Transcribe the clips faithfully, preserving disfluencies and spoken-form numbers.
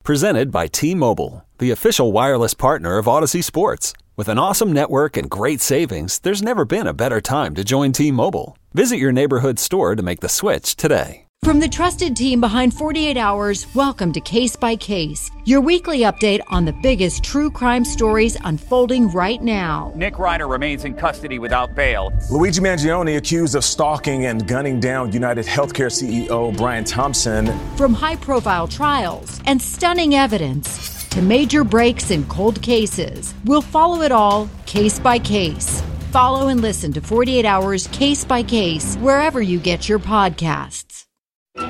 Presented by T-Mobile, the official wireless partner of Odyssey Sports. With an awesome network and great savings, there's never been a better time to join T-Mobile. Visit your neighborhood store to make the switch today. From the trusted team behind forty-eight hours, welcome to Case by Case, your weekly update on the biggest true crime stories unfolding right now. Nick Reiner remains in custody without bail. Luigi Mangione accused of stalking and gunning down United Healthcare C E O Brian Thompson. From high-profile trials and stunning evidence to major breaks in cold cases, we'll follow it all case by case. Follow and listen to forty-eight hours Case by Case wherever you get your podcasts. I'm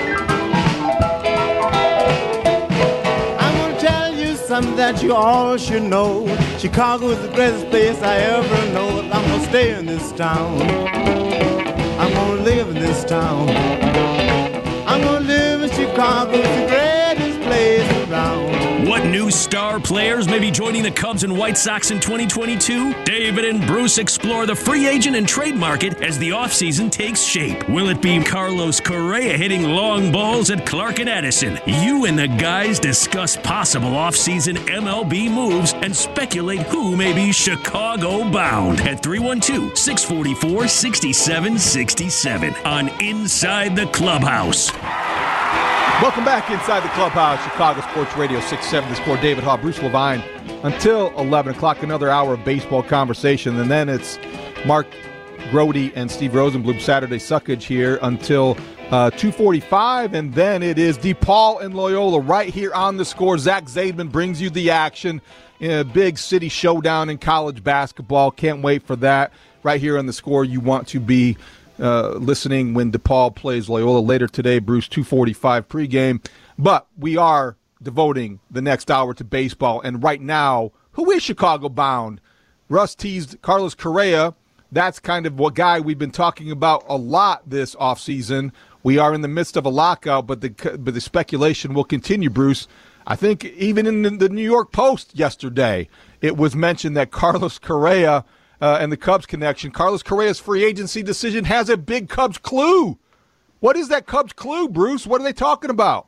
gonna tell you something that you all should know. Chicago is the greatest place I ever know. I'm gonna stay in this town. I'm gonna live in this town. I'm gonna live in Chicago. It's the greatest place around. What new star players may be joining the Cubs and White Sox in twenty twenty-two? David and Bruce explore the free agent and trade market as the offseason takes shape. Will it be Carlos Correa hitting long balls at Clark and Addison? You and the guys discuss possible offseason M L B moves and speculate who may be Chicago bound at three one two, six four four, six seven six seven on Inside the Clubhouse. Welcome back Inside the Clubhouse, Chicago Sports Radio six seven The Score. David Haugh, Bruce Levine, until eleven o'clock, another hour of baseball conversation. And then it's Mark Grody and Steve Rosenblum, Saturday Suckage here until uh, two forty-five. And then it is DePaul and Loyola right here on The Score. Zach Zaidman brings you the action in a big city showdown in college basketball. Can't wait for that. Right here on The Score, you want to be Uh, listening when DePaul plays Loyola later today. Bruce, two forty-five pregame. But we are devoting the next hour to baseball. And right now, who is Chicago bound? Russ teased Carlos Correa. That's kind of what guy we've been talking about a lot this offseason. We are in the midst of a lockout, but the but the speculation will continue, Bruce. I think even in the New York Post yesterday, it was mentioned that Carlos Correa Uh, and the Cubs connection. Carlos Correa's free agency decision has a big Cubs clue. What is that Cubs clue, Bruce? What are they talking about?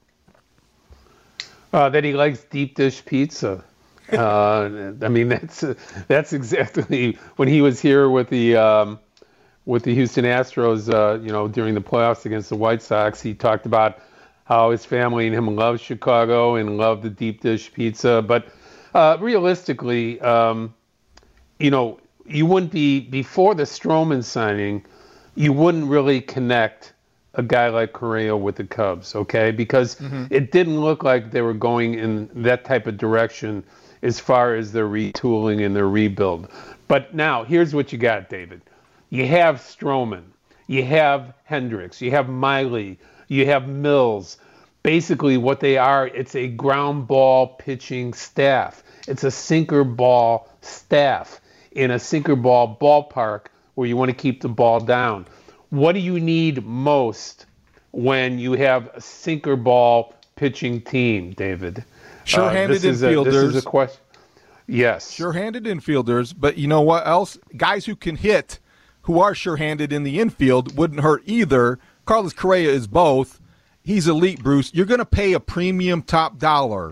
Uh, that he likes deep dish pizza. Uh, I mean, that's uh, that's exactly when he was here with the um, with the Houston Astros. Uh, you know, during the playoffs against the White Sox, he talked about how his family and him love Chicago and love the deep dish pizza. But uh, realistically, um, you know. You wouldn't be, before the Stroman signing, you wouldn't really connect a guy like Correa with the Cubs, okay? Because mm-hmm. it didn't look like they were going in that type of direction as far as their retooling and their rebuild. But now, here's what you got, David. You have Stroman, you have Hendricks, you have Miley, you have Mills. Basically, what they are, it's a ground ball pitching staff. It's a sinker ball staff in a sinker ball ballpark where you want to keep the ball down. What do you need most when you have a sinker ball pitching team, David? Sure-handed uh, infielders. A, this is a question. Yes. Sure-handed infielders, but you know what else? Guys who can hit, who are sure-handed in the infield, wouldn't hurt either. Carlos Correa is both. He's elite, Bruce. You're going to pay a premium top dollar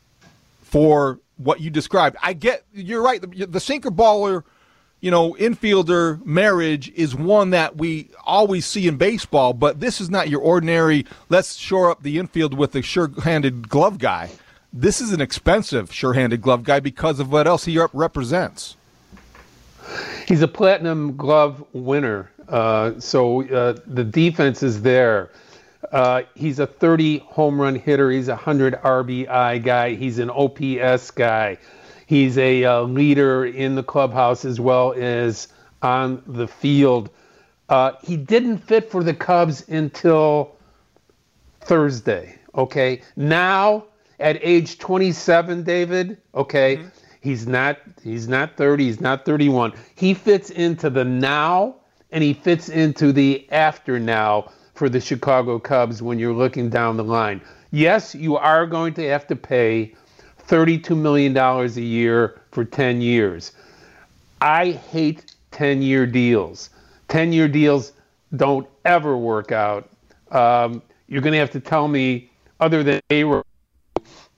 for what you described. I get, you're right. The, the sinker baller, you know, infielder marriage is one that we always see in baseball, but this is not your ordinary, let's shore up the infield with a sure-handed glove guy. This is an expensive sure-handed glove guy because of what else he represents. He's a platinum glove winner. Uh, so uh, the defense is there. Uh, he's a thirty home run hitter. He's a one hundred R B I guy. He's an O P S guy. He's a uh, leader in the clubhouse as well as on the field. Uh, he didn't fit for the Cubs until Thursday, okay? Now, at age twenty-seven, David, okay, mm-hmm. he's not he's not thirty, he's not thirty-one. He fits into the now, and he fits into the after now for the Chicago Cubs when you're looking down the line. Yes, you are going to have to pay thirty-two million dollars a year for ten years. I hate ten-year deals. ten-year deals don't ever work out. Um, you're going to have to tell me, other than A-Rod,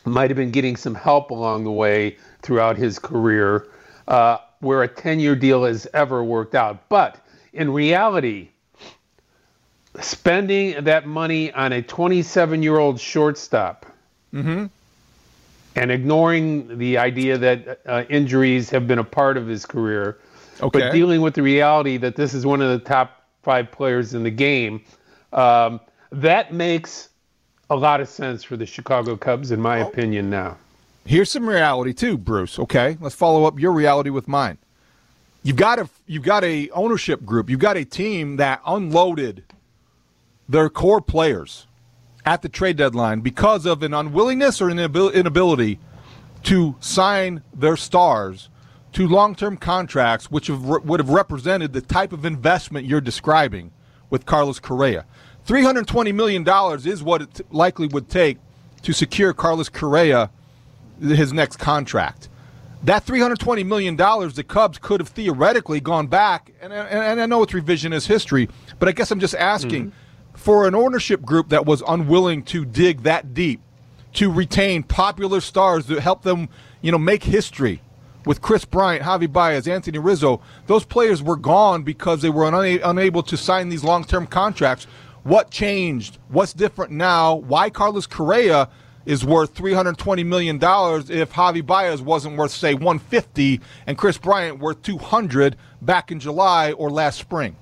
might have been getting some help along the way throughout his career, uh, where a ten-year deal has ever worked out. But in reality, spending that money on a twenty-seven-year-old shortstop Mm-hmm. and ignoring the idea that uh, injuries have been a part of his career, Okay. but dealing with the reality that this is one of the top five players in the game, um, that makes a lot of sense for the Chicago Cubs, in my Oh. opinion now. Here's some reality too, Bruce. Okay, let's follow up your reality with mine. You've got a you've got a ownership group. You've got a team that unloaded their core players at the trade deadline because of an unwillingness or an inabil- inability to sign their stars to long-term contracts, which have, would have represented the type of investment you're describing with Carlos Correa. three hundred twenty million dollars is what it likely would take to secure Carlos Correa his next contract. That three hundred twenty million dollars, the Cubs could have theoretically gone back, and, and, and I know it's revisionist history, but I guess I'm just asking, mm-hmm. for an ownership group that was unwilling to dig that deep, to retain popular stars that help them, you know, make history with Chris Bryant, Javi Baez, Anthony Rizzo, those players were gone because they were una- unable to sign these long-term contracts. What changed? What's different now? Why Carlos Correa is worth three hundred twenty million dollars if Javi Baez wasn't worth, say, one hundred fifty and Chris Bryant worth two hundred back in July or last spring?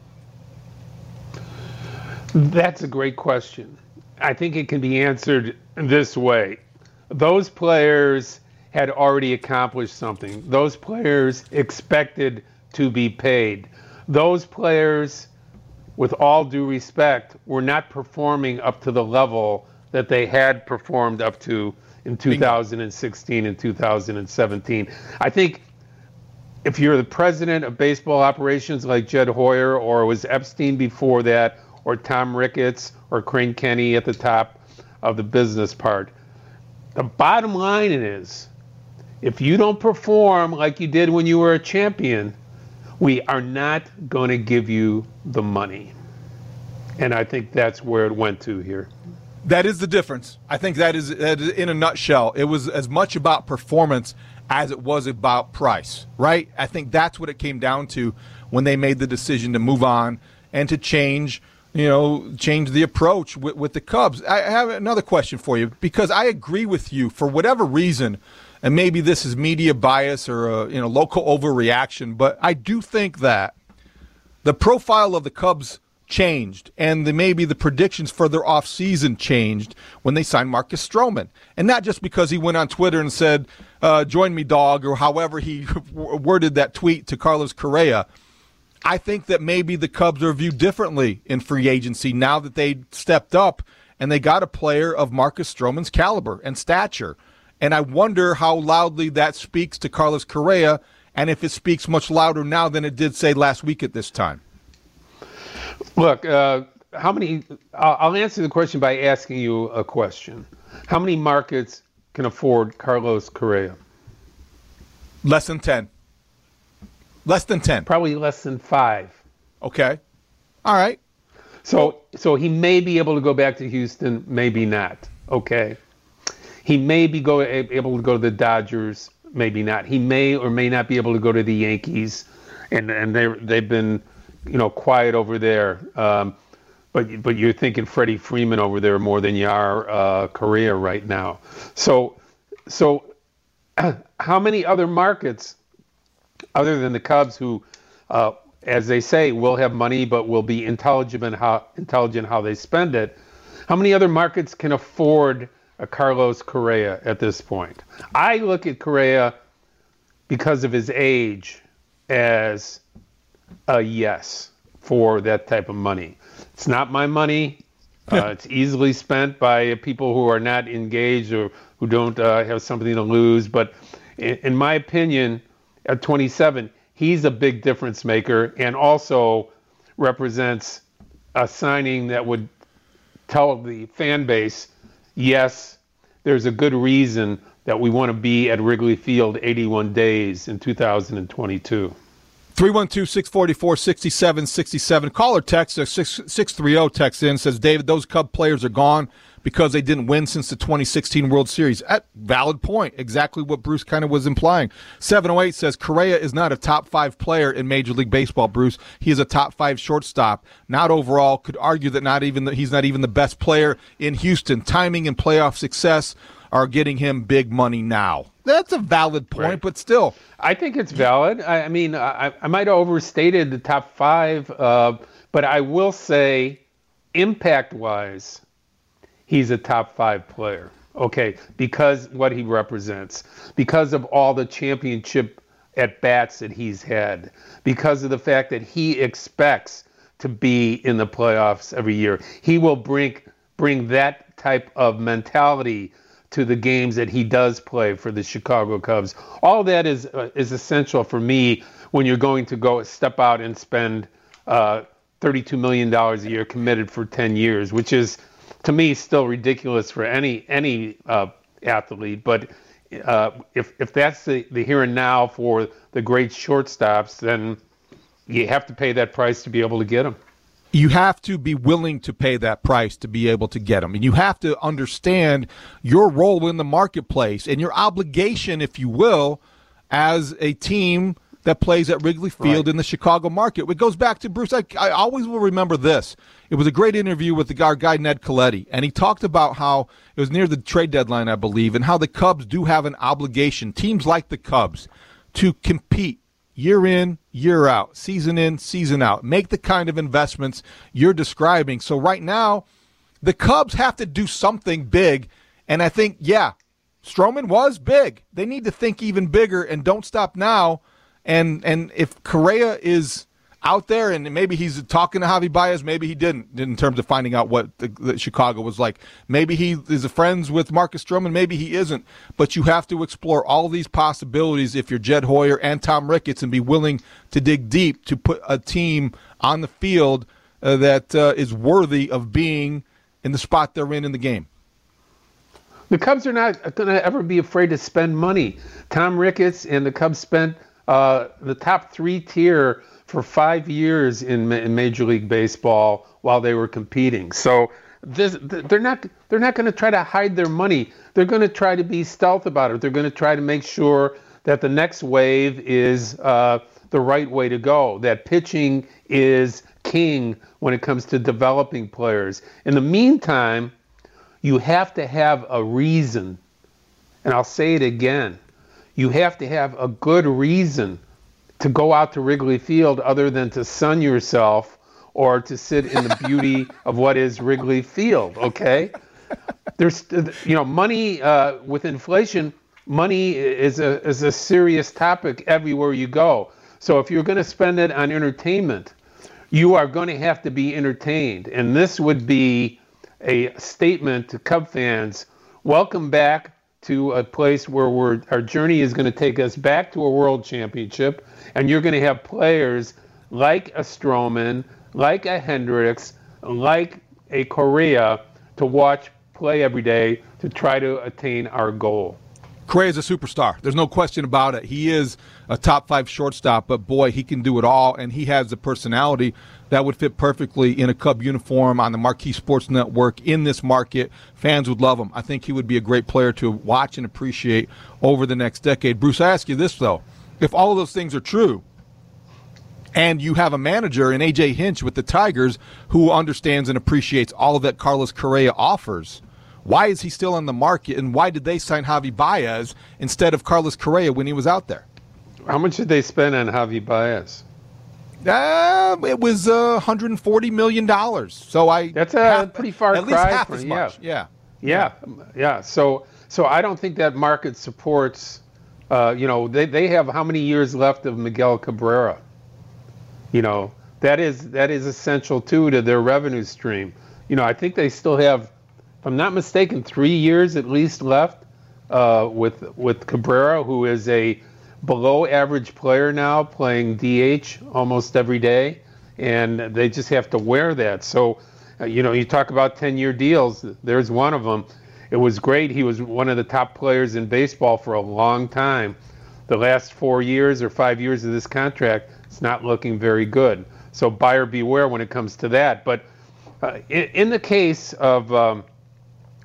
That's a great question. I think it can be answered this way. Those players had already accomplished something. Those players expected to be paid. Those players, with all due respect, were not performing up to the level that they had performed up to in two thousand sixteen and two thousand seventeen. I think if you're the president of baseball operations like Jed Hoyer, or it was Epstein before that, or Tom Ricketts, or Crane Kenny at the top of the business part, the bottom line is, if you don't perform like you did when you were a champion, we are not going to give you the money. And I think that's where it went to here. That is the difference. I think that is, that is in a nutshell. It was as much about performance as it was about price, right? I think that's what it came down to when they made the decision to move on and to change, you know, change the approach with, with the Cubs. I have another question for you, because I agree with you for whatever reason, and maybe this is media bias or a, you know, local overreaction, but I do think that the profile of the Cubs changed, and the, maybe the predictions for their offseason changed when they signed Marcus Stroman. And not just because he went on Twitter and said, uh, join me, dog, or however he worded that tweet to Carlos Correa. I think that maybe the Cubs are viewed differently in free agency now that they stepped up and they got a player of Marcus Stroman's caliber and stature. And I wonder how loudly that speaks to Carlos Correa, and if it speaks much louder now than it did, say, last week at this time. Look, uh, how many? I'll, I'll answer the question by asking you a question. How many markets can afford Carlos Correa? Less than ten. Less than ten. Probably less than five. Okay. All right. So, so he may be able to go back to Houston, maybe not. Okay. He may be go, able to go to the Dodgers, maybe not. He may or may not be able to go to the Yankees, and and they they've been, you know, quiet over there. Um, but but you're thinking Freddie Freeman over there more than you are uh, Correa right now. So so how many other markets other than the Cubs, who, uh, as they say, will have money but will be intelligent how intelligent how they spend it? How many other markets can afford a Carlos Correa at this point? I look at Correa, because of his age, as a yes for that type of money. It's not my money. Uh, it's easily spent by people who are not engaged or who don't uh, have something to lose. But in, in my opinion, at twenty-seven, he's a big difference maker, and also represents a signing that would tell the fan base, yes, there's a good reason that we want to be at Wrigley Field eighty-one days in two thousand twenty-two. three one two, six four four, six seven six seven. Caller text, six three zero text in, says, David, those Cub players are gone, because they didn't win since the twenty sixteen World Series. At valid point, exactly what Bruce kind of was implying. seven oh eight says Correa is not a top five player in Major League Baseball, Bruce. He is a top five shortstop. Not overall. Could argue that not even the, he's not even the best player in Houston. Timing and playoff success are getting him big money now. That's a valid point, right. But still. I think it's valid. I, I mean, I, I might have overstated the top five, uh, but I will say impact-wise, he's a top five player. Okay, because what he represents, because of all the championship at-bats that he's had, because of the fact that he expects to be in the playoffs every year. He will bring bring that type of mentality to the games that he does play for the Chicago Cubs. All that is uh, is essential for me when you're going to go step out and spend uh, thirty-two million dollars a year committed for ten years, which is, to me, still ridiculous for any any uh, athlete. But uh, if if that's the, the here and now for the great shortstops, then you have to pay that price to be able to get them. You have to be willing to pay that price to be able to get them. And you have to understand your role in the marketplace and your obligation, if you will, as a team that plays at Wrigley Field right. in the Chicago market. It goes back to Bruce. I, I always will remember this. It was a great interview with the, our guy Ned Colletti, and he talked about how it was near the trade deadline, I believe, and how the Cubs do have an obligation, teams like the Cubs, to compete year in, year out, season in, season out. Make the kind of investments you're describing. So right now, the Cubs have to do something big, and I think, yeah, Stroman was big. They need to think even bigger and don't stop now. And and if Correa is out there, and maybe he's talking to Javi Baez, maybe he didn't, in terms of finding out what the, the Chicago was like. Maybe he is friends with Marcus Stroman, maybe he isn't. But you have to explore all these possibilities if you're Jed Hoyer and Tom Ricketts and be willing to dig deep to put a team on the field uh, that uh, is worthy of being in the spot they're in in the game. The Cubs are not going to ever be afraid to spend money. Tom Ricketts and the Cubs spent uh, the top three tier for five years in, in Major League Baseball while they were competing. So this, they're not they're not going to try to hide their money. They're going to try to be stealth about it. They're going to try to make sure that the next wave is uh, the right way to go, that pitching is king when it comes to developing players. In the meantime, you have to have a reason, and I'll say it again, you have to have a good reason to go out to Wrigley Field other than to sun yourself or to sit in the beauty of what is Wrigley Field, okay? There's, you know, money uh, with inflation, money is a is a serious topic everywhere you go. So if you're going to spend it on entertainment, you are going to have to be entertained. And this would be a statement to Cub fans. Welcome back to a place where we're, our journey is going to take us back to a world championship. And you're going to have players like a Stroman, like a Hendricks, like a Correa to watch play every day to try to attain our goal. Correa is a superstar. There's no question about it. He is a top five shortstop, but boy, he can do it all, and he has the personality that would fit perfectly in a Cub uniform on the Marquee Sports Network in this market. Fans would love him. I think he would be a great player to watch and appreciate over the next decade. Bruce, I ask you this, though. If all of those things are true, and you have a manager in A J Hinch with the Tigers who understands and appreciates all that Carlos Correa offers, why is he still on the market, and why did they sign Javi Baez instead of Carlos Correa when he was out there? How much did they spend on Javi Baez? Uh, it was uh, one hundred forty million dollars. So I That's a half, pretty far at cry. At least half from, as yeah. much. Yeah. Yeah. Yeah. Yeah. So, so I don't think that market supports, uh, you know, they, they have how many years left of Miguel Cabrera? You know, that is that is essential, too, to their revenue stream. You know, I think they still have, if I'm not mistaken, three years at least left uh, with with Cabrera, who is a below-average player now, playing D H almost every day, and they just have to wear that. So, uh, you know, you talk about ten-year deals. There's one of them. It was great. He was one of the top players in baseball for a long time. The last four years or five years of this contract, it's not looking very good. So buyer beware when it comes to that. But uh, in, in the case of um,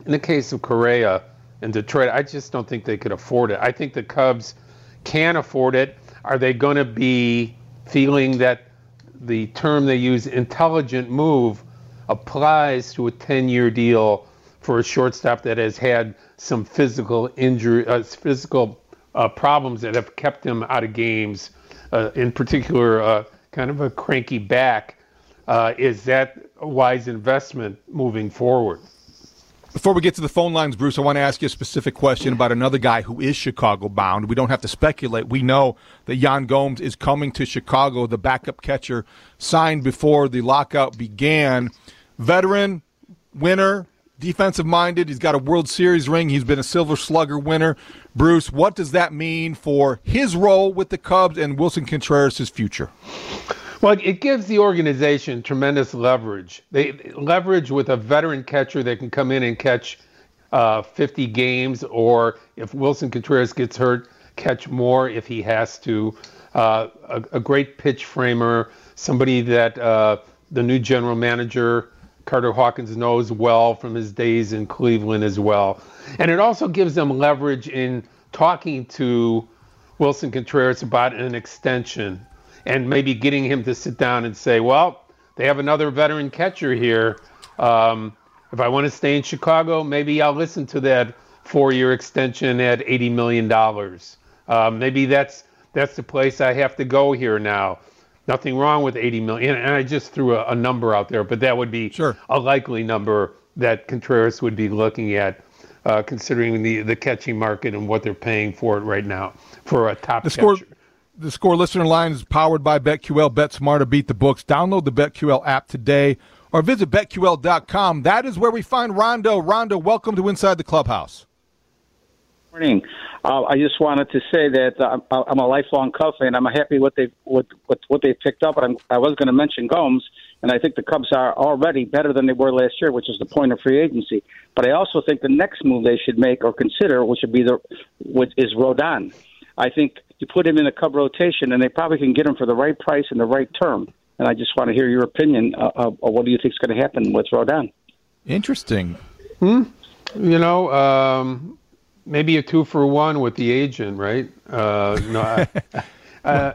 in the case of Correa and Detroit, I just don't think they could afford it. I think the Cubs can afford it. Are they going to be feeling that the term they use, intelligent move, applies to a ten-year deal for a shortstop that has had some physical injury, uh, physical uh, problems that have kept him out of games, uh, in particular, uh, kind of a cranky back? Uh, is that a wise investment moving forward? Before we get to the phone lines, Bruce, I want to ask you a specific question about another guy who is Chicago-bound. We don't have to speculate. We know that Yan Gomes is coming to Chicago, the backup catcher signed before the lockout began. Veteran, winner, defensive-minded. He's got a World Series ring. He's been a Silver Slugger winner. Bruce, what does that mean for his role with the Cubs and Wilson Contreras' future? Well, it gives the organization tremendous leverage. They leverage with a veteran catcher that can come in and catch uh, fifty games, or if Wilson Contreras gets hurt, catch more if he has to. Uh, a, a great pitch framer, somebody that uh, the new general manager, Carter Hawkins, knows well from his days in Cleveland as well. And it also gives them leverage in talking to Wilson Contreras about an extension, and maybe getting him to sit down and say, well, they have another veteran catcher here. Um, if I want to stay in Chicago, maybe I'll listen to that four-year extension at eighty million dollars. Um, maybe that's that's the place I have to go here now. Nothing wrong with eighty million dollars. And I just threw a, a number out there, but that would be sure. a likely number that Contreras would be looking at, uh, considering the, the catching market and what they're paying for it right now for a top the catcher. Score- The Score listener line is powered by BetQL. Bet smarter, beat the books. Download the BetQL app today or visit bet Q L dot com. That is where we find Rondo. Rondo, welcome to Inside the Clubhouse. Morning. Uh, I just wanted to say that uh, I'm a lifelong Cubs fan. I'm happy what they what what, what they picked up. I'm, I was going to mention Gomes, and I think the Cubs are already better than they were last year, which is the point of free agency. But I also think the next move they should make or consider, which would be the which is Rodon. I think you put him in a Cub rotation, and they probably can get him for the right price and the right term. And I just want to hear your opinion uh, of, of what do you think is going to happen with Rodon. Interesting. Hmm. You know, um, maybe a two for one with the agent, right? Uh, no, I, uh,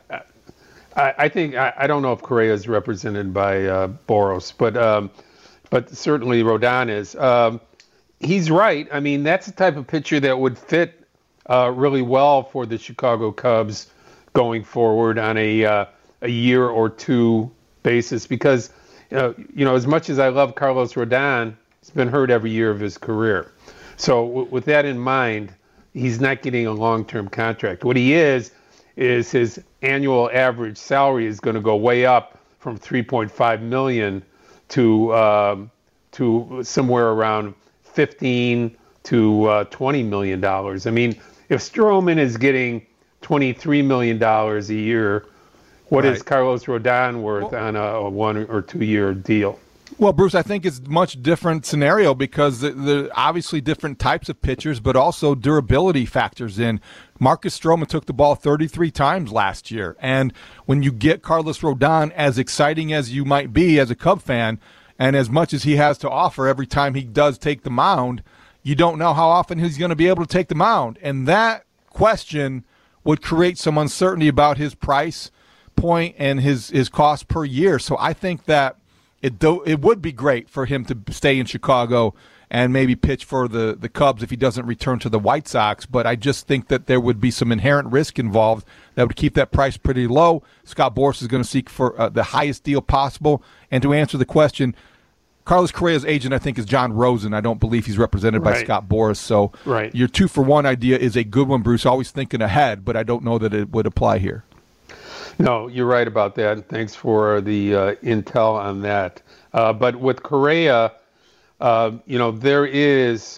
I, I think I, I don't know if Correa is represented by uh, Boros, but um, but certainly Rodon is. Um, he's right. I mean, that's the type of pitcher that would fit Uh, really well for the Chicago Cubs going forward on a uh, a year or two basis, because uh, you know, as much as I love Carlos Rodon, he's been hurt every year of his career. So w- with that in mind, he's not getting a long-term contract. What he is is his annual average salary is going to go way up from three point five million dollars to um, to somewhere around fifteen to uh, twenty million dollars. I mean, if Stroman is getting twenty-three million dollars a year, what right. is Carlos Rodon worth well, on a, a one or two year deal? Well, Bruce, I think it's a much different scenario because there are obviously different types of pitchers, but also durability factors in. Marcus Stroman took the ball thirty-three times last year. And when you get Carlos Rodon, as exciting as you might be as a Cub fan, and as much as he has to offer every time he does take the mound, you don't know how often he's going to be able to take the mound. And that question would create some uncertainty about his price point and his, his cost per year. So I think that it do, it would be great for him to stay in Chicago and maybe pitch for the, the Cubs if he doesn't return to the White Sox. But I just think that there would be some inherent risk involved that would keep that price pretty low. Scott Boras is going to seek for uh, the highest deal possible. And to answer the question, Carlos Correa's agent, I think, is John Rosen. I don't believe he's represented by right. Scott Boras. So right. your two-for-one idea is a good one, Bruce, always thinking ahead, but I don't know that it would apply here. No, you're right about that. Thanks for the uh, intel on that. Uh, but with Correa, uh, you know, there is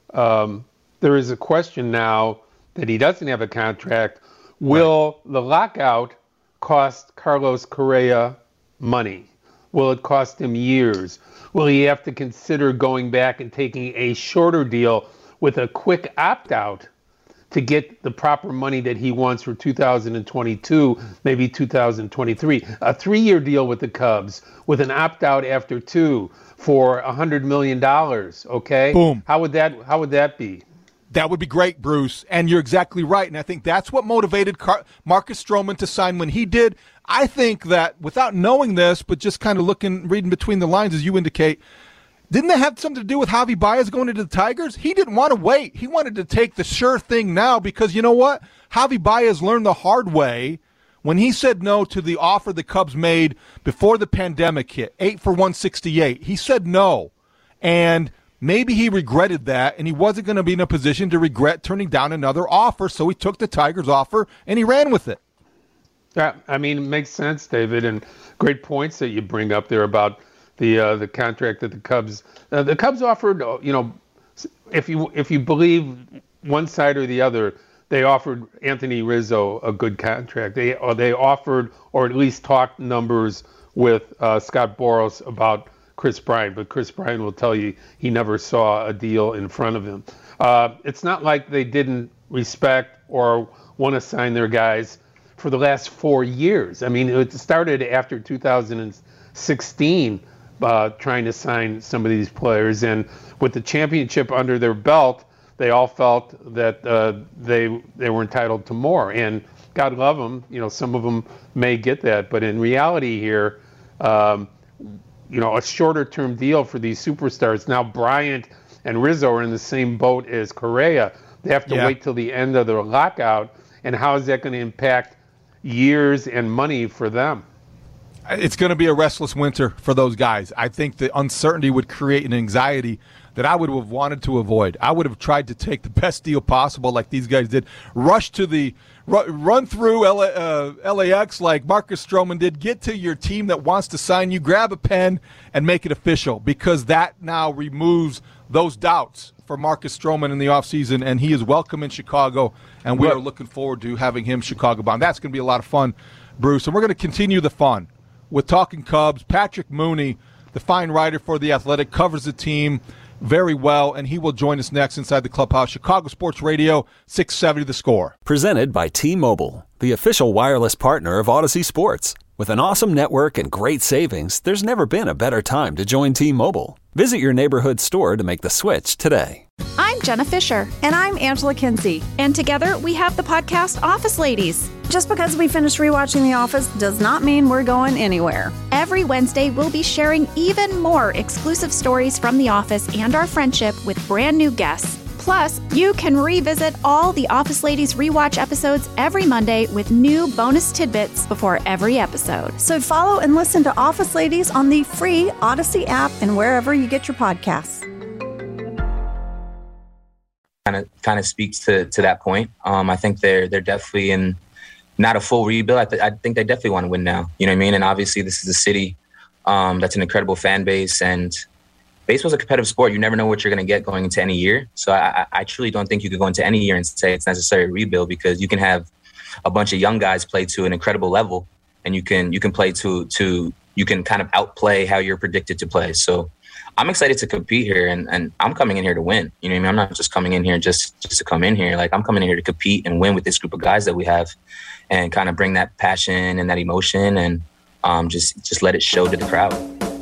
um, there is a question now that he doesn't have a contract. Will right. the lockout cost Carlos Correa money? Will it cost him years? Will he have to consider going back and taking a shorter deal with a quick opt-out to get the proper money that he wants for two thousand twenty-two, maybe two thousand twenty-three. A three-year deal with the Cubs with an opt-out after two for one hundred million dollars, okay? Boom. How would that how would that be? That would be great, Bruce, and you're exactly right, and I think that's what motivated Car- Marcus Stroman to sign when he did. I think that without knowing this, but just kind of looking, reading between the lines as you indicate, didn't that have something to do with Javi Baez going into the Tigers? He didn't want to wait. He wanted to take the sure thing now because you know what? Javi Baez learned the hard way when he said no to the offer the Cubs made before the pandemic hit, eight for one sixty-eight. He said no, and maybe he regretted that, and he wasn't going to be in a position to regret turning down another offer, so he took the Tigers' offer, and he ran with it. Yeah, I mean, it makes sense, David, and great points that you bring up there about the uh, the contract that the Cubs uh, the Cubs offered. You know, if you if you believe one side or the other, they offered Anthony Rizzo a good contract. They or they offered, or at least talked numbers with uh, Scott Boras about Chris Bryant, but Chris Bryant will tell you he never saw a deal in front of him. Uh, it's not like they didn't respect or want to sign their guys for the last four years. I mean, it started after two thousand sixteen, uh, trying to sign some of these players, and with the championship under their belt, they all felt that uh, they they were entitled to more. And God love them, you know, some of them may get that, but in reality here, um, you know, a shorter-term deal for these superstars. Now Bryant and Rizzo are in the same boat as Correa. They have to yeah. wait till the end of the lockout, and how is that going to impact years and money for them? It's going to be a restless winter for those guys. I think the uncertainty would create an anxiety that I would have wanted to avoid. I would have tried to take the best deal possible like these guys did. Rush to the run through L A, uh, L A X like Marcus Stroman did. Get to your team that wants to sign you. Grab a pen and make it official, because that now removes those doubts for Marcus Stroman in the offseason, and he is welcome in Chicago, and we are looking forward to having him Chicago bound. That's going to be a lot of fun, Bruce, and we're going to continue the fun with Talking Cubs. Patrick Mooney, the fine writer for The Athletic, covers the team very well, and he will join us next inside the clubhouse. Chicago Sports Radio, six seventy The Score. Presented by T-Mobile, the official wireless partner of Odyssey Sports. With an awesome network and great savings, there's never been a better time to join T-Mobile. Visit your neighborhood store to make the switch today. I'm Jenna Fisher. And I'm Angela Kinsey. And together we have the podcast Office Ladies. Just because we finished rewatching The Office does not mean we're going anywhere. Every Wednesday, we'll be sharing even more exclusive stories from The Office and our friendship with brand new guests. Plus, you can revisit all the Office Ladies rewatch episodes every Monday with new bonus tidbits before every episode. So follow and listen to Office Ladies on the free Odyssey app and wherever you get your podcasts. Kind of, kind of speaks to, to that point. Um, I think they're they're definitely in not a full rebuild. I, th- I think they definitely want to win now. You know what I mean? And obviously, this is a city um, that's an incredible fan base, and baseball's a competitive sport. You never know what you're going to get going into any year. So I, I truly don't think you could go into any year and say it's necessary to rebuild, because you can have a bunch of young guys play to an incredible level, and you can you can play to to you can kind of outplay how you're predicted to play. So I'm excited to compete here, and, and I'm coming in here to win. You know what I mean? I'm not just coming in here just, just to come in here. Like, I'm coming in here to compete and win with this group of guys that we have, and kind of bring that passion and that emotion, and um, just just let it show to the crowd.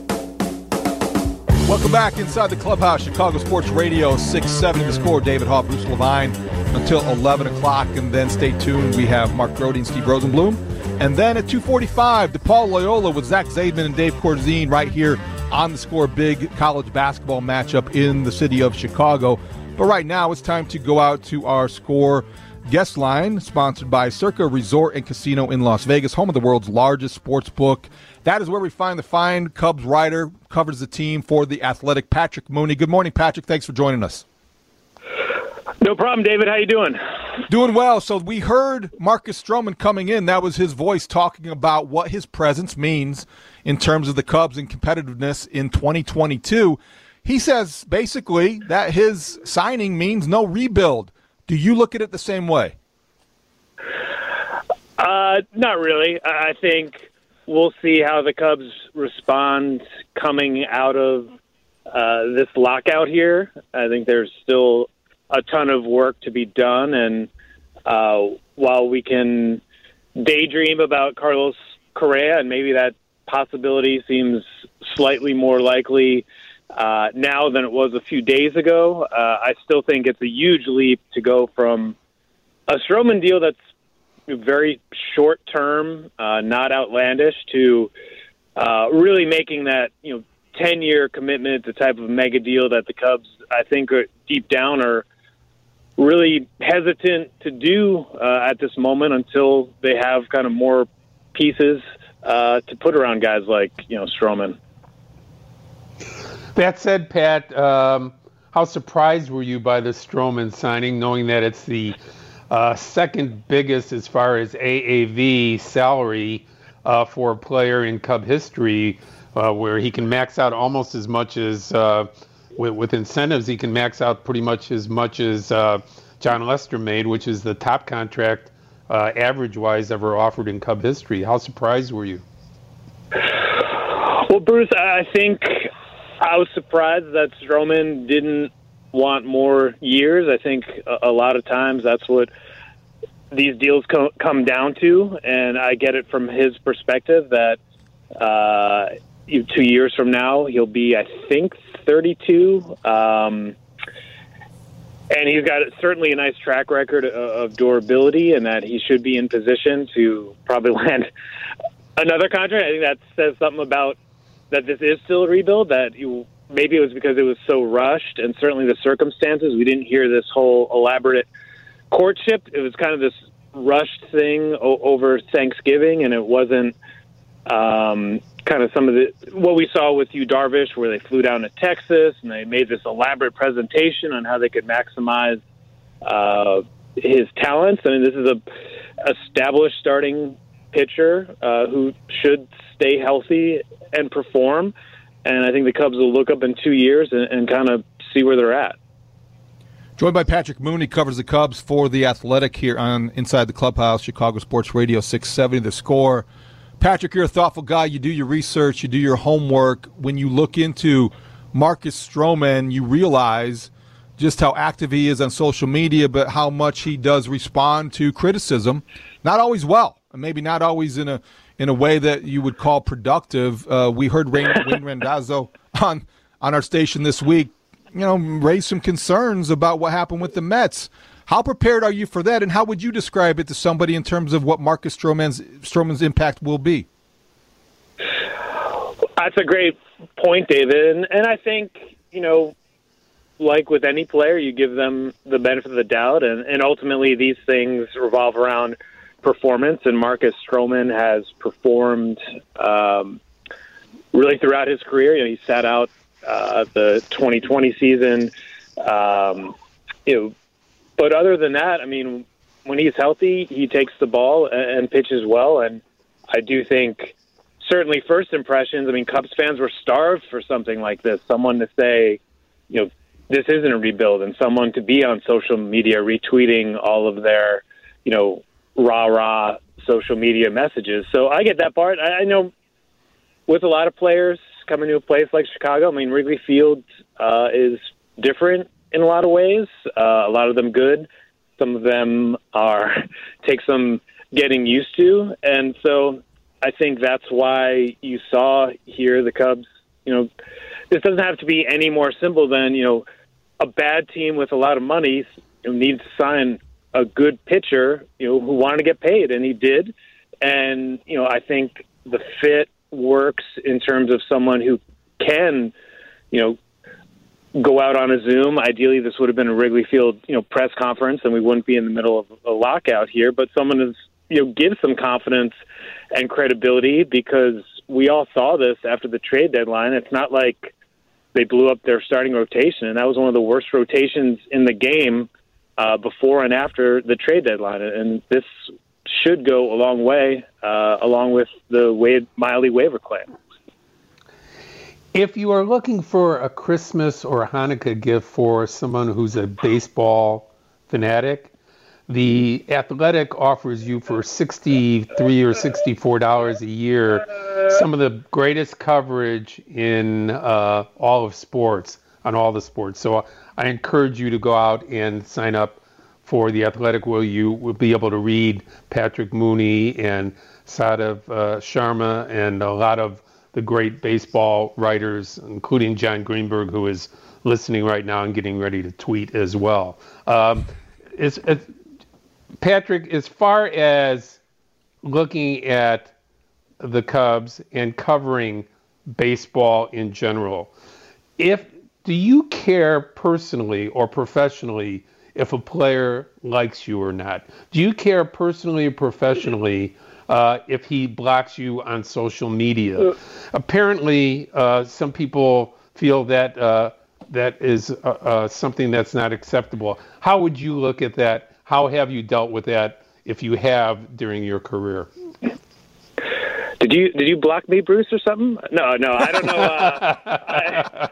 Welcome back inside the clubhouse. Chicago Sports Radio, six seventy The Score. David Haugh, Bruce Levine until eleven o'clock, and then stay tuned. We have Mark Grody and Steve Rosenblum. And then at two forty-five, DePaul Loyola with Zach Zaidman and Dave Corzine right here on The Score. Big college basketball matchup in the city of Chicago. But right now it's time to go out to our Score guest line, sponsored by Circa Resort and Casino in Las Vegas, home of the world's largest sports book. That is where we find the fine Cubs writer, covers the team for The Athletic, Patrick Mooney. Good morning, Patrick. Thanks for joining us. No problem, David. How you doing? Doing well. So we heard Marcus Stroman coming in. That was his voice talking about what his presence means in terms of the Cubs and competitiveness in twenty twenty-two. He says basically that his signing means no rebuild. Do you look at it the same way? Uh, not really. I think we'll see how the Cubs respond coming out of uh, this lockout here. I think there's still a ton of work to be done, and uh, while we can daydream about Carlos Correa, and maybe that possibility seems slightly more likely uh, now than it was a few days ago, uh, I still think it's a huge leap to go from a Stroman deal that's very short term, uh, not outlandish, to uh, really making that, you know, ten year commitment, the type of mega deal that the Cubs, I think, are deep down are really hesitant to do uh, at this moment until they have kind of more pieces uh, to put around guys like, you know, Stroman. That said, Pat, um, how surprised were you by the Stroman signing, knowing that it's the Uh, second biggest as far as A A V salary uh, for a player in Cub history, uh, where he can max out almost as much as, uh, with, with incentives, he can max out pretty much as much as uh, John Lester made, which is the top contract uh, average-wise ever offered in Cub history. How surprised were you? Well, Bruce, I think I was surprised that Stroman didn't want more years. I think a, a lot of times that's what these deals co- come down to, and I get it from his perspective that uh, two years from now he'll be, I think, thirty-two, um, and he's got certainly a nice track record of, of durability, and that he should be in position to probably land another contract. I think that says something about that this is still a rebuild, that you maybe it was because it was so rushed, and certainly the circumstances. We didn't hear this whole elaborate courtship. It was kind of this rushed thing o- over Thanksgiving, and it wasn't um, kind of some of the what we saw with Yu Darvish, where they flew down to Texas and they made this elaborate presentation on how they could maximize uh, his talents. I mean, this is a established starting pitcher uh, who should stay healthy and perform. And I think the Cubs will look up in two years and, and kind of see where they're at. Joined by Patrick Mooney, covers the Cubs for The Athletic here on Inside the Clubhouse, Chicago Sports Radio six seventy The Score. Patrick, you're a thoughtful guy. You do your research. You do your homework. When you look into Marcus Stroman, you realize just how active he is on social media, but how much he does respond to criticism. Not always well, and maybe not always in a in a way that you would call productive. Uh, we heard Wayne, Wayne Randazzo on, on our station this week, you know, raise some concerns about what happened with the Mets. How prepared are you for that, and how would you describe it to somebody in terms of what Marcus Stroman's, Stroman's impact will be? That's a great point, David. And, and I think, you know, like with any player, you give them the benefit of the doubt, and, and ultimately these things revolve around performance, and Marcus Stroman has performed um, really throughout his career. You know, he sat out uh, the twenty twenty season. Um, you know, but other than that, I mean, when he's healthy, he takes the ball and, and pitches well. And I do think, certainly, first impressions. I mean, Cubs fans were starved for something like this. Someone to say, you know, this isn't a rebuild, and someone to be on social media retweeting all of their, you know, rah-rah social media messages. So I get that part. I, I know with a lot of players coming to a place like Chicago, I mean, Wrigley Field uh, is different in a lot of ways. Uh, a lot of them good. Some of them are take some getting used to. And so I think that's why you saw here the Cubs, you know, this doesn't have to be any more simple than, you know, a bad team with a lot of money, you know, needs to sign a good pitcher, you know, who wanted to get paid, and he did. And, you know, I think the fit works in terms of someone who can, you know, go out on a Zoom. Ideally, this would have been a Wrigley Field, you know, press conference, and we wouldn't be in the middle of a lockout here, but someone who's, you know, gives some confidence and credibility, because we all saw this after the trade deadline. It's not like they blew up their starting rotation, and that was one of the worst rotations in the game Uh, before and after the trade deadline. And this should go a long way, uh, along with the Wade Miley waiver claim. If you are looking for a Christmas or a Hanukkah gift for someone who's a baseball fanatic, The Athletic offers you for sixty-three or sixty-four dollars a year some of the greatest coverage in uh, all of sports, on all the sports. So I encourage you to go out and sign up for The Athletic, where you will be able to read Patrick Mooney and Sadav uh, Sharma and a lot of the great baseball writers, including John Greenberg, who is listening right now and getting ready to tweet as well. Um, it's, it's, Patrick, as far as looking at the Cubs and covering baseball in general, if do you care personally or professionally if a player likes you or not? Do you care personally or professionally uh, if he blocks you on social media? Uh, Apparently, uh, some people feel that uh, that is uh, uh, something that's not acceptable. How would you look at that? How have you dealt with that, if you have, during your career? Did you did you block me, Bruce, or something? No, no, I don't know. Uh, I,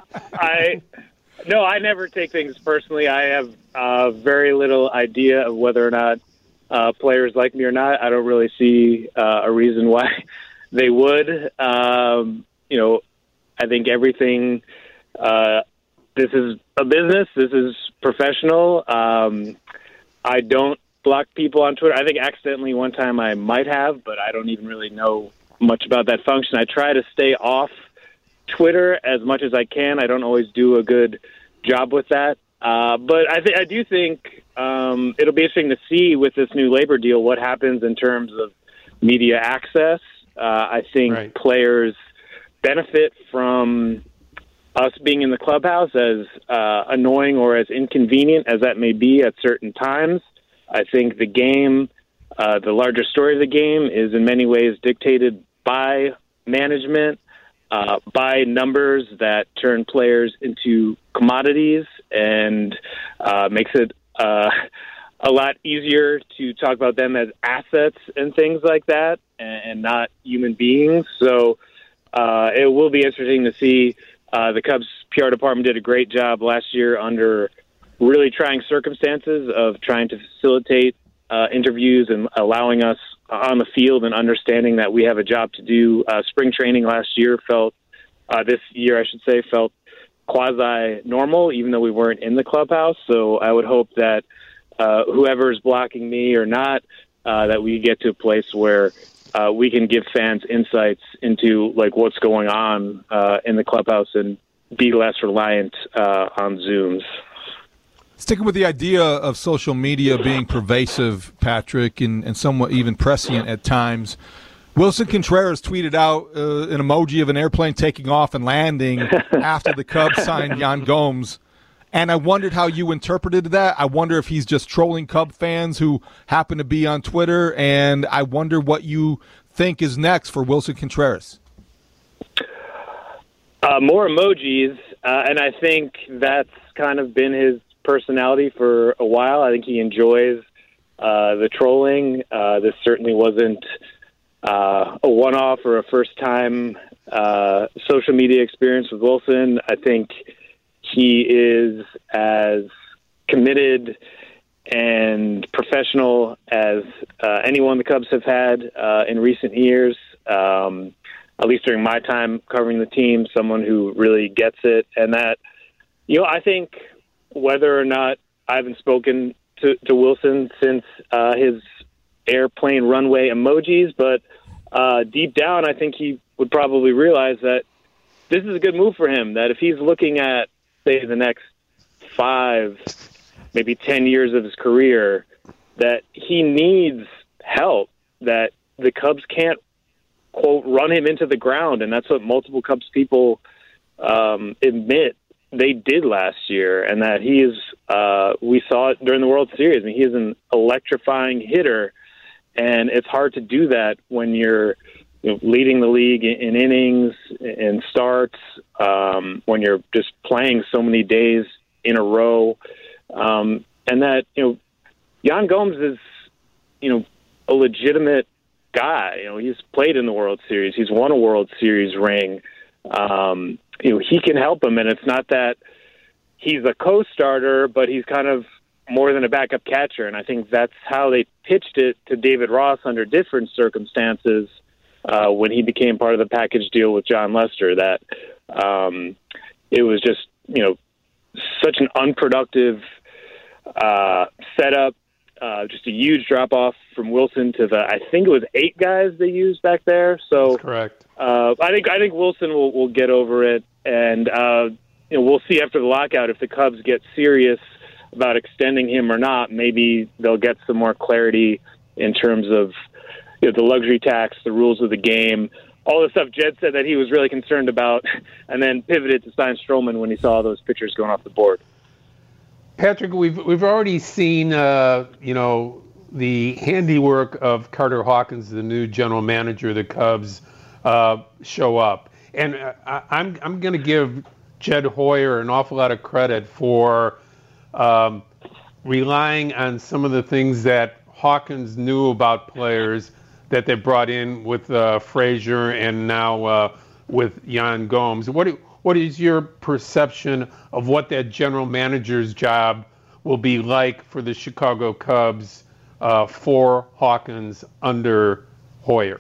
I no, I never take things personally. I have uh, very little idea of whether or not uh, players like me or not. I don't really see uh, a reason why they would. Um, you know, I think everything. Uh, this is a business. This is professional. Um, I don't block people on Twitter. I think accidentally one time I might have, but I don't even really know much about that function. I try to stay off Twitter as much as I can. I don't always do a good job with that. Uh, but I, th- I do think um, it'll be interesting to see with this new labor deal what happens in terms of media access. Uh, I think right. players benefit from us being in the clubhouse, as uh, annoying or as inconvenient as that may be at certain times. I think the game, uh, the larger story of the game, is in many ways dictated by management, uh, by numbers that turn players into commodities, and uh, makes it uh, a lot easier to talk about them as assets and things like that, and, and not human beings. So uh, it will be interesting to see. Uh, the Cubs P R department did a great job last year under really trying circumstances of trying to facilitate uh, interviews and allowing us on the field and understanding that we have a job to do. Uh, spring training last year felt, uh, this year I should say, felt quasi-normal, even though we weren't in the clubhouse. So I would hope that uh, whoever is blocking me or not, uh, that we get to a place where uh, we can give fans insights into like what's going on uh, in the clubhouse and be less reliant uh, on Zooms. Sticking with the idea of social media being pervasive, Patrick, and, and somewhat even prescient at times, Wilson Contreras tweeted out uh, an emoji of an airplane taking off and landing after the Cubs signed Yan Gomes. And I wondered how you interpreted that. I wonder if he's just trolling Cub fans who happen to be on Twitter. And I wonder what you think is next for Wilson Contreras. Uh, more emojis, uh, and I think that's kind of been his personality for a while. I think he enjoys uh, the trolling. Uh, this certainly wasn't uh, a one-off or a first-time uh, social media experience with Wilson. I think he is as committed and professional as uh, anyone the Cubs have had uh, in recent years. Um, at least during my time covering the team, someone who really gets it. And that, you know, I think whether or not I haven't spoken to, to Wilson since uh, his airplane runway emojis, but uh, deep down, I think he would probably realize that this is a good move for him, that if he's looking at, say, the next five, maybe ten years of his career, that he needs help, that the Cubs can't, quote, run him into the ground. And that's what multiple Cubs people um, admit they did last year, and that he is, uh, we saw it during the World Series. I mean, he is an electrifying hitter, and it's hard to do that when you're, you know, leading the league in, in innings and starts, um, when you're just playing so many days in a row. Um, and that, you know, Yan Gomes is, you know, a legitimate guy. You know, he's played in the World Series. He's won a World Series ring. Um, you know, he can help him, and it's not that he's a co-starter, but he's kind of more than a backup catcher. And I think that's how they pitched it to David Ross under different circumstances uh, when he became part of the package deal with John Lester, that um, it was just, you know, such an unproductive uh, setup. Uh, just a huge drop-off from Wilson to the, I think it was eight guys they used back there. So That's correct. Uh, I think I think Wilson will, will get over it, and uh, you know, we'll see after the lockout if the Cubs get serious about extending him or not. Maybe they'll get some more clarity in terms of you know, the luxury tax, the rules of the game, all the stuff Jed said that he was really concerned about, and then pivoted to sign Stroman when he saw those pitchers going off the board. Patrick, we've we've already seen uh, you know the handiwork of Carter Hawkins, the new general manager of the Cubs, uh, show up, and I, I'm I'm going to give Jed Hoyer an awful lot of credit for um, relying on some of the things that Hawkins knew about players that they brought in with uh, Frazier and now uh, with Yan Gomes. What do, what is your perception of what that general manager's job will be like for the Chicago Cubs uh, for Hawkins under Hoyer?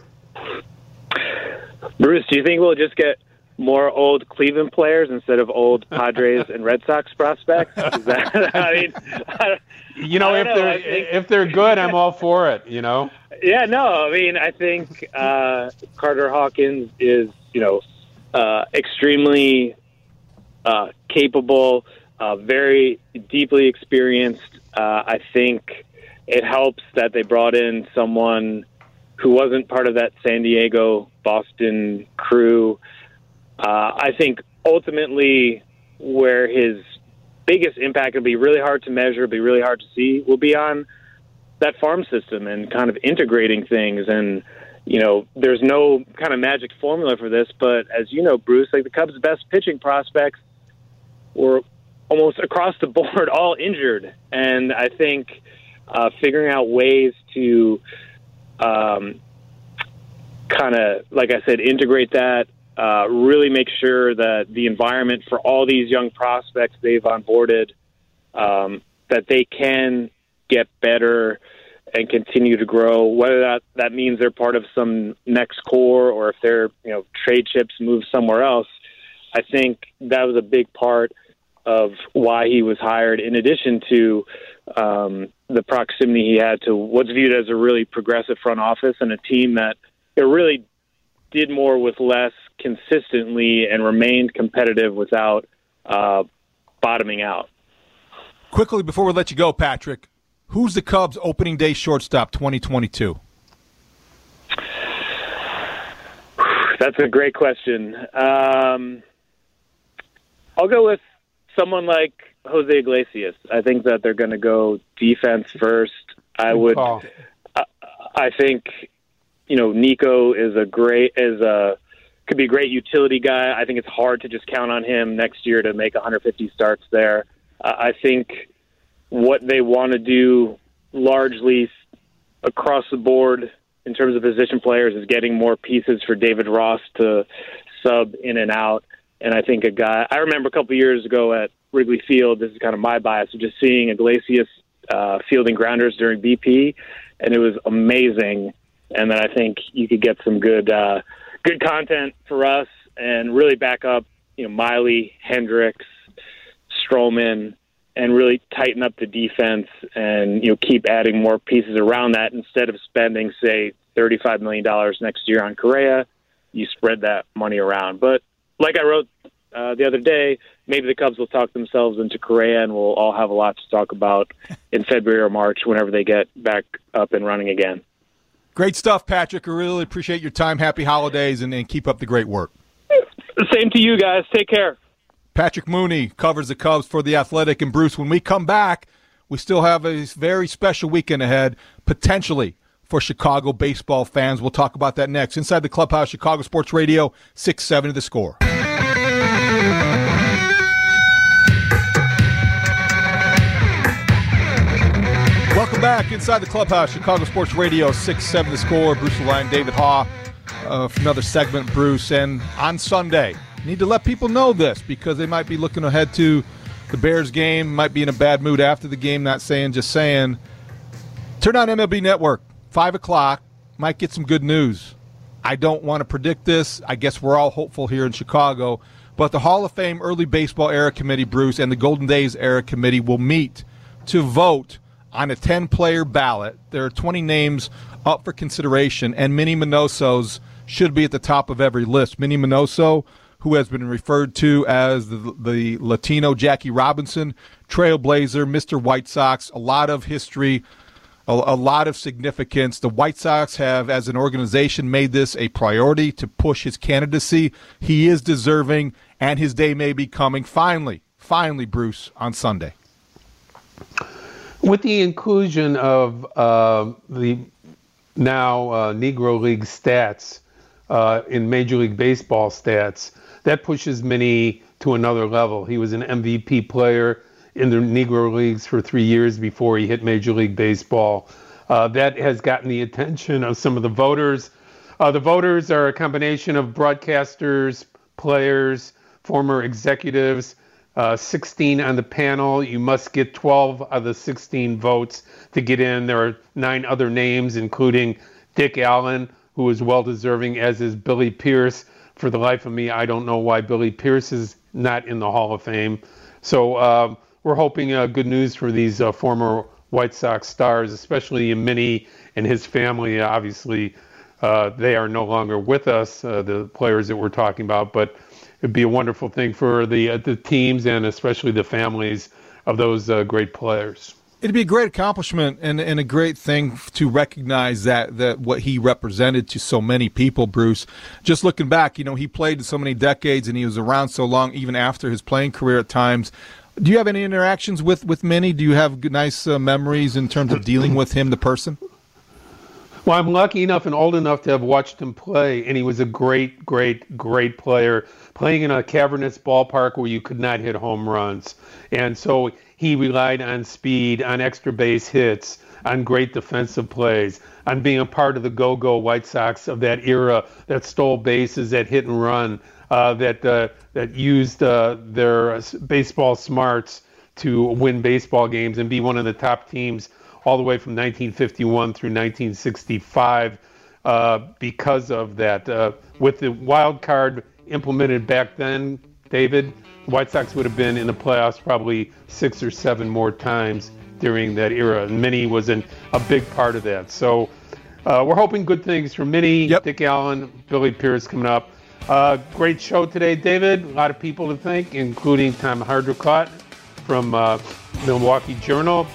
Bruce, do you think we'll just get more old Cleveland players instead of old Padres and Red Sox prospects? Is that, I mean, I you know, if know. they're think, if they're good, I'm all for it. You know. Yeah, no, I mean, I think uh, Carter Hawkins is, you know, uh, extremely uh, capable, uh, very deeply experienced. Uh, I think it helps that they brought in someone who wasn't part of that San Diego, Boston crew. Uh, I think ultimately where his biggest impact will be really hard to measure, be really hard to see, will be on that farm system and kind of integrating things. And, you know, there's no kind of magic formula for this, but as you know, Bruce, like the Cubs' best pitching prospects were almost across the board all injured. And I think uh, figuring out ways to um, kind of, like I said, integrate that, Uh, really make sure that the environment for all these young prospects they've onboarded, um, that they can get better and continue to grow, whether that, that means they're part of some next core or if they're, you know, trade chips move somewhere else. I think that was a big part of why he was hired, in addition to um, the proximity he had to what's viewed as a really progressive front office and a team that it really did more with less consistently and remained competitive without uh, bottoming out. Quickly, before we let you go, Patrick, who's the Cubs' opening day shortstop twenty twenty-two? That's a great question. Um, I'll go with someone like Jose Iglesias. I think that they're going to go defense first. I would. I, I think, you know, Nico is a great is a could be a great utility guy. I think it's hard to just count on him next year to make one hundred fifty starts there. Uh, I think what they want to do largely across the board in terms of position players is getting more pieces for David Ross to sub in and out. And I think a guy, I remember a couple of years ago at Wrigley Field, this is kind of my bias, of just seeing Iglesias uh, fielding grounders during B P, and it was amazing. And then I think you could get some good uh, good content for us and really back up, you know, Miley, Hendricks, Stroman, and really tighten up the defense and, you know, keep adding more pieces around that instead of spending, say, thirty-five million dollars next year on Correa. You spread that money around. But like I wrote uh, the other day, maybe the Cubs will talk themselves into Correa and we'll all have a lot to talk about in February or March whenever they get back up and running again. Great stuff, Patrick. I really appreciate your time. Happy holidays, and, and keep up the great work. Same to you guys. Take care. Patrick Mooney covers the Cubs for The Athletic. And, Bruce, when we come back, we still have a very special weekend ahead, potentially, for Chicago baseball fans. We'll talk about that next. Inside the Clubhouse, Chicago Sports Radio, six seventy The Score. Welcome back inside the Clubhouse, Chicago Sports Radio, six seven The Score. Bruce Levine, David Haugh uh, for another segment, Bruce. And on Sunday, need to let people know this because they might be looking ahead to the Bears game, might be in a bad mood after the game, not saying, just saying. Turn on M L B Network, five o'clock, might get some good news. I don't want to predict this. I guess we're all hopeful here in Chicago. But the Hall of Fame Early Baseball Era Committee, Bruce, and the Golden Days Era Committee will meet to vote on a ten-player ballot, there are twenty names up for consideration, and Minnie Minoso's should be at the top of every list. Minnie Minoso, who has been referred to as the, the Latino Jackie Robinson, trailblazer, Mister White Sox, a lot of history, a, a lot of significance. The White Sox have, as an organization, made this a priority to push his candidacy. He is deserving, and his day may be coming. Finally, finally, Bruce, on Sunday. With the inclusion of uh, the now uh, Negro League stats uh, in Major League Baseball stats, that pushes Minnie to another level. He was an M V P player in the Negro Leagues for three years before he hit Major League Baseball. Uh, that has gotten the attention of some of the voters. Uh, the voters are a combination of broadcasters, players, former executives, uh, sixteen on the panel. You must get twelve of the sixteen votes to get in. There are nine other names, including Dick Allen, who is well-deserving, as is Billy Pierce. For the life of me, I don't know why Billy Pierce is not in the Hall of Fame. So uh, we're hoping uh, good news for these uh, former White Sox stars, especially Minnie and his family. Obviously, uh, they are no longer with us, uh, the players that we're talking about, but it'd be a wonderful thing for the uh, the teams and especially the families of those uh, great players. It'd be a great accomplishment and, and a great thing to recognize that, that what he represented to so many people, Bruce. Just looking back, you know, he played so many decades and he was around so long, even after his playing career at times. Do you have any interactions with, with Minnie? Do you have good, nice uh, memories in terms of dealing with him, the person? Well, I'm lucky enough and old enough to have watched him play, and he was a great, great, great player, playing in a cavernous ballpark where you could not hit home runs. And so he relied on speed, on extra base hits, on great defensive plays, on being a part of the go-go White Sox of that era that stole bases, that hit and run, uh, that uh, that used uh, their baseball smarts to win baseball games and be one of the top teams all the way from nineteen fifty-one through nineteen sixty-five uh, because of that. Uh, with the wild card implemented back then, David, White Sox would have been in the playoffs probably six or seven more times during that era, and Minnie was in a big part of that. So uh, we're hoping good things for Minnie, yep. Dick Allen, Billy Pierce coming up. Uh, great show today, David. A lot of people to thank, including Tom Hardricott from uh, Milwaukee Journal,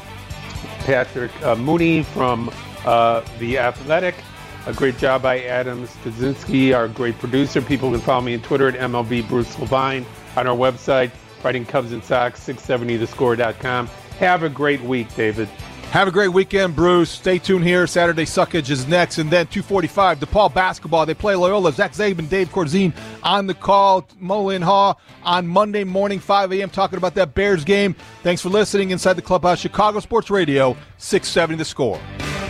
Patrick uh, Mooney from uh, The Athletic. A great job by Adam Stadzinski, our great producer. People can follow me on Twitter at M L B Bruce Levine, on our website, Writing Cubs and Sox, six seventy the score dot com. Have a great week, David. Have a great weekend, Bruce. Stay tuned here. Saturday Suckage is next. And then two forty-five, DePaul basketball. They play Loyola. Zach Zabin, Dave Corzine on the call. Mullen Haw on Monday morning, five a.m., talking about that Bears game. Thanks for listening. Inside the Clubhouse, Chicago Sports Radio, six seventy the score.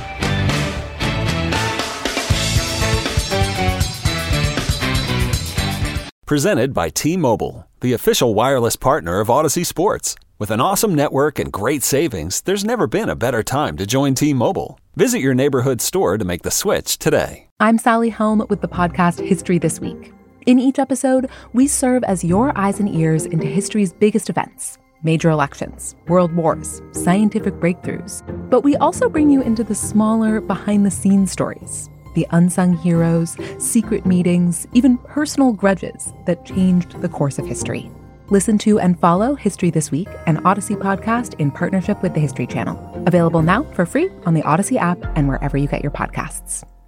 Presented by T-Mobile, the official wireless partner of Odyssey Sports. With an awesome network and great savings, there's never been a better time to join T-Mobile. Visit your neighborhood store to make the switch today. I'm Sally Helm with the podcast History This Week. In each episode, we serve as your eyes and ears into history's biggest events. Major elections, world wars, scientific breakthroughs. But we also bring you into the smaller, behind-the-scenes stories. The unsung heroes, secret meetings, even personal grudges that changed the course of history. Listen to and follow History This Week, an Odyssey podcast in partnership with the History Channel. Available now for free on the Odyssey app and wherever you get your podcasts.